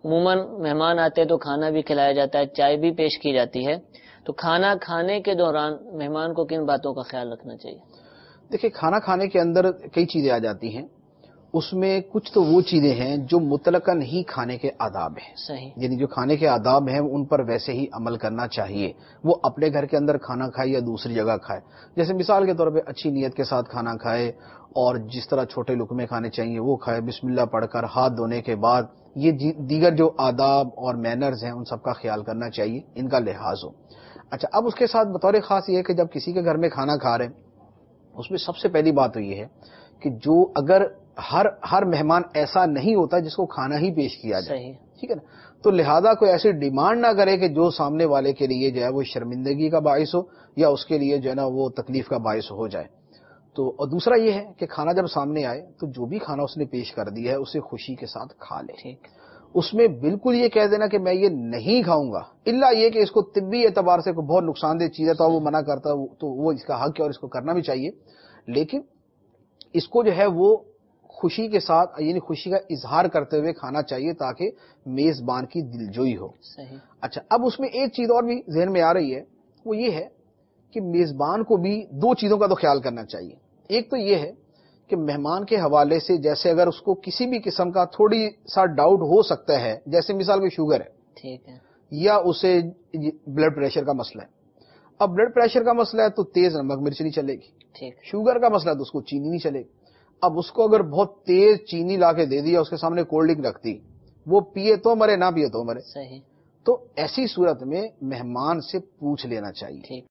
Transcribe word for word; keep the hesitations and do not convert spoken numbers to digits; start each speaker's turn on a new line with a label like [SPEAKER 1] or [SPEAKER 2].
[SPEAKER 1] عموماً مہمان آتے ہیں تو کھانا بھی کھلایا جاتا ہے، چائے بھی پیش کی جاتی ہے، تو کھانا کھانے کے دوران مہمان کو کن باتوں کا خیال رکھنا چاہیے؟
[SPEAKER 2] دیکھیں، کھانا کھانے کے اندر کئی چیزیں آ جاتی ہیں، اس میں کچھ تو وہ چیزیں ہیں جو مطلقاً ہی کھانے کے آداب ہیں،
[SPEAKER 1] صحیح،
[SPEAKER 2] یعنی جو کھانے کے آداب ہیں ان پر ویسے ہی عمل کرنا چاہیے، وہ اپنے گھر کے اندر کھانا کھائے یا دوسری جگہ کھائے، جیسے مثال کے طور پہ اچھی نیت کے ساتھ کھانا کھائے اور جس طرح چھوٹے لقمے کھانے چاہیے وہ کھائے، بسم اللہ پڑھ کر ہاتھ دھونے کے بعد، یہ دیگر جو آداب اور مینرز ہیں ان سب کا خیال کرنا چاہیے، ان کا لحاظ ہو۔ اچھا، اب اس کے ساتھ بطور خاص یہ ہے کہ جب کسی کے گھر میں کھانا کھا رہے ہیں، اس میں سب سے پہلی بات تو یہ ہے کہ جو اگر ہر ہر مہمان ایسا نہیں ہوتا جس کو کھانا ہی پیش کیا جائے،
[SPEAKER 1] صحیح،
[SPEAKER 2] ٹھیک ہے نا، تو لہذا کوئی ایسی ڈیمانڈ نہ کرے کہ جو سامنے والے کے لیے جو ہے وہ شرمندگی کا باعث ہو یا اس کے لیے جو ہے نا وہ تکلیف کا باعث ہو جائے۔ تو اور دوسرا یہ ہے کہ کھانا جب سامنے آئے تو جو بھی کھانا اس نے پیش کر دیا ہے اسے خوشی کے ساتھ کھا لے،
[SPEAKER 1] ٹھیک،
[SPEAKER 2] اس میں بالکل یہ کہہ دینا کہ میں یہ نہیں کھاؤں گا، الا یہ کہ اس کو طبی اعتبار سے کوئی بہت نقصان دہ چیز ہے تو وہ منع کرتا ہے، تو وہ اس کا حق ہے اور اس کو کرنا بھی چاہیے، لیکن اس کو جو ہے وہ خوشی کے ساتھ، یعنی خوشی کا اظہار کرتے ہوئے کھانا چاہیے تاکہ میزبان کی دلجوئی ہو۔
[SPEAKER 1] صحیح،
[SPEAKER 2] اچھا، اب اس میں ایک چیز اور بھی ذہن میں آ رہی ہے، وہ یہ ہے کہ میزبان کو بھی دو چیزوں کا تو خیال کرنا چاہیے۔ ایک تو یہ ہے کہ مہمان کے حوالے سے جیسے اگر اس کو کسی بھی قسم کا تھوڑی سا ڈاؤٹ ہو سکتا ہے، جیسے مثال میں شوگر ہے،
[SPEAKER 1] ٹھیک ہے،
[SPEAKER 2] یا اسے بلڈ پریشر کا مسئلہ ہے، اب بلڈ پریشر کا مسئلہ ہے تو تیز نمک مرچ نہیں چلے گی،
[SPEAKER 1] ٹھیک،
[SPEAKER 2] شوگر کا مسئلہ ہے تو اس کو چینی نہیں چلے گی۔ اب اس کو اگر بہت تیز چینی لا کے دے دیا، اس کے سامنے کولڈ ڈرنک رکھ دی، وہ پیے تو مرے نہ پیے تو مرے،
[SPEAKER 1] صحیح،
[SPEAKER 2] تو ایسی صورت میں مہمان سے پوچھ لینا چاہیے۔
[SPEAKER 1] ٹھیک۔